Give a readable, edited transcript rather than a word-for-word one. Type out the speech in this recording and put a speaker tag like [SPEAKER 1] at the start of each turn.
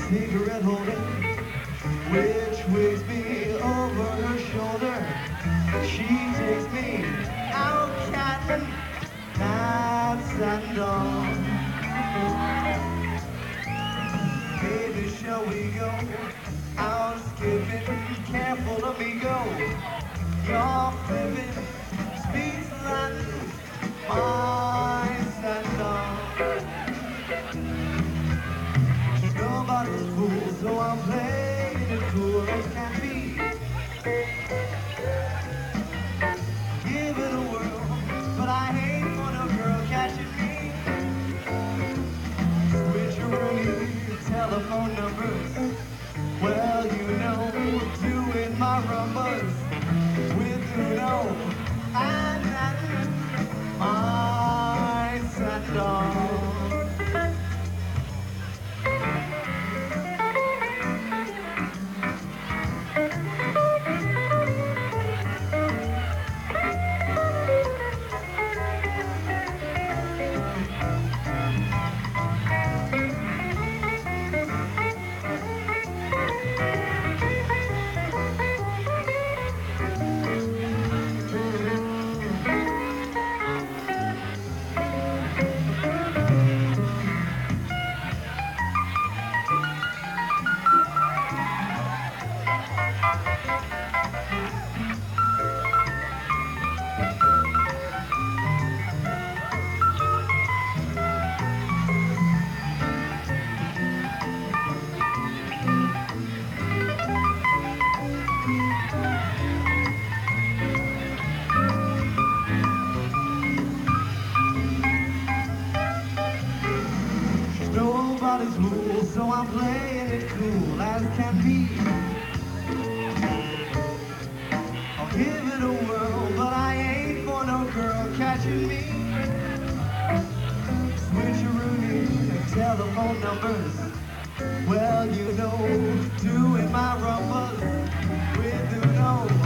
[SPEAKER 1] cigarette holder, which waves me over her shoulder. She takes me out catting nights and dawn. Baby, shall we go out skipping? Careful, amigo. You're flipping, speed's Latin, mice and all. Nobody's fool, so I'm playing it cool as can be. Give it a whirl, but I ain't for no girl catching me. Switcheroo, telephone numbers. Well, you know, doing my rumbas with Uno and mice and all. Nobody's fool, so I'm playing it cool as can be. I'll give it a whirl, but I ain't for no girl catching me. Switcheroo, telephone numbers. Well, you know, doing my rumbas with Uno.